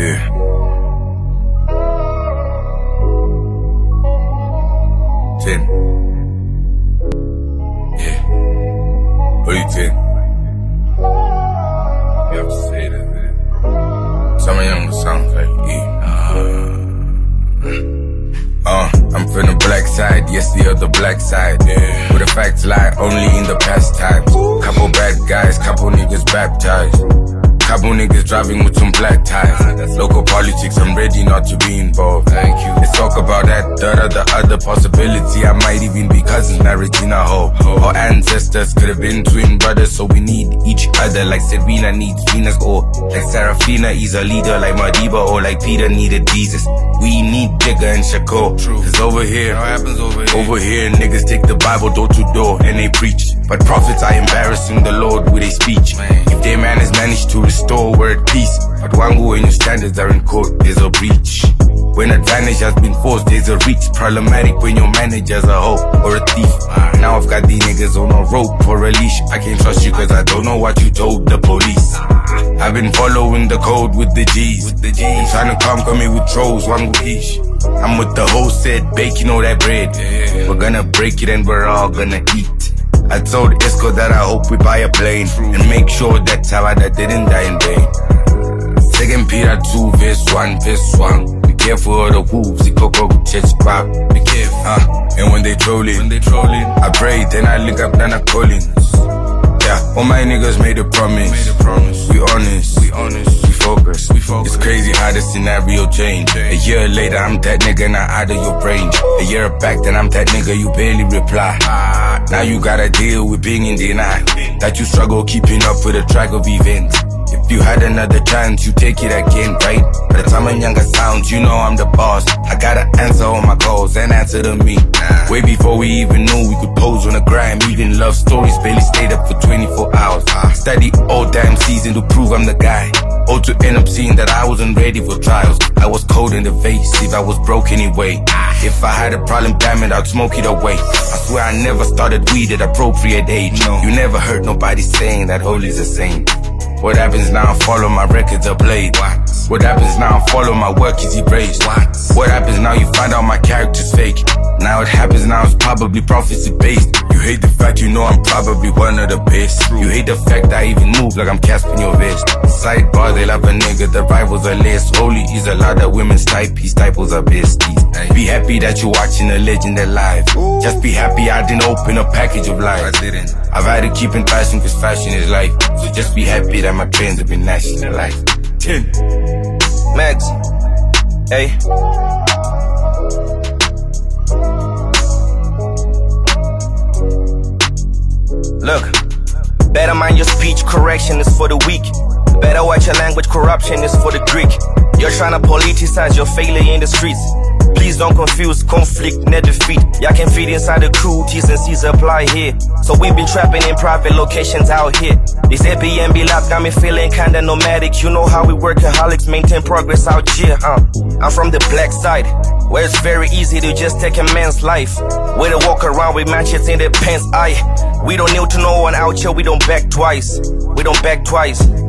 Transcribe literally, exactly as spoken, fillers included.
Yeah. Ten. Yeah. Only ten. You have to say that, man. Some of them sound like yeah. Uh, I'm from the black side, yes, the other black side. Yeah. Where the facts lie only in the past times. Couple bad guys, couple niggas baptized. Couple niggas driving with some black ties. Local politics, I'm ready not to be involved. Thank you. Let's talk about that, that other, other possibility. I might even be cousins, married in a hoe. Our ancestors could have been twin brothers, so we need each other. Like Serena needs Venus, or like Serafina is a leader, like Madiba, or like Peter needed Jesus. We need Jigga and Shakur. Cause over here, what happens over here? Over here, niggas take the Bible door to door and they preach. But prophets are embarrassing the Lord with a speech. Man. If their man has managed to restore word peace, but Wangu when your standards are in court, there's a breach. When advantage has been forced, there's a reach. Problematic when your manager's a hoe or a thief. Now I've got these niggas on a rope or a leash. I can't trust you cause I don't know what you told the police. I've been following the code with the G's. With the G's. Trying to conquer me with trolls, Wangu ish. I'm with the whole set, baking all that bread. Yeah. We're gonna break it and we're all gonna eat. I told Isco that I hope we buy a plane. True. And make sure that Tawada didn't die in vain. Second Peter two verse one verse one. Be careful of the wolves, the coco church pop. Be careful, uh, and when they trolling, when they trolling, I pray, then I link up Nana Collins. Yeah, all my niggas made a promise. Made a promise. We honest, we honest, we focus, we focus. It's crazy how the scenario changed. A year later, I'm that nigga not out of your range. A year back, then I'm that nigga you barely reply. Now you gotta deal with being in denial. That you struggle keeping up with the track of events. If you had another chance, you take it again, right? By the time I'm younger sounds, you know I'm the boss. I gotta answer all my calls and answer to me. Way before we even knew we could pose on the gram. Even love stories barely stayed up for twenty-four hours. Study all damn season to prove I'm the guy. Or to end up seeing that I wasn't ready for trials. I was cold in the face, if I was broke anyway. If I had a problem, damn it, I'd smoke it away. I swear I never started weed at appropriate age. No. You never heard nobody saying that holy's a saint. What happens now, follow my records are played. What? What happens now, follow my work is erased. What? What happens now, you find out my character's fake. Now it happens now, it's probably prophecy based. You hate the fact you know I'm probably one of the best. You hate the fact I even move like I'm Casper in your vest. Sidebar, they love a nigga, the rivals are less. Holy is a lot of women's type, his typos are besties. Be happy that you're watching a legend alive. Just be happy I didn't open a package of lies. I didn't. I've had to keep in fashion cause fashion is life. So just be happy that my trends have been nationalized. Ten. Max. Hey. Look, better mind your speech, correction is for the weak. Better watch your language, corruption is for the Greek. You're trying to politicize your failure in the streets. Please don't confuse conflict, net defeat. Y'all can feed inside the crew, T's and C's apply here. So we've been trapping in private locations out here. This Airbnb life got me feeling kinda nomadic. You know how we workaholics maintain progress out here, huh? I'm from the black side, where it's very easy to just take a man's life. Way to walk around with matches in their pants, aye. We don't kneel to no one out here, we don't back twice. We don't back twice.